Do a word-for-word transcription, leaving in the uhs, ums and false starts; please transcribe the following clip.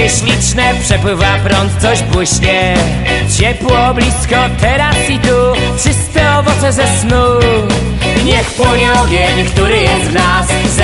Rzeki śliczne, przepływa prąd, coś błyśnie. Ciepło, blisko, teraz i tu, czyste owoce ze snu. Niech płonie ogień, który jest w nas.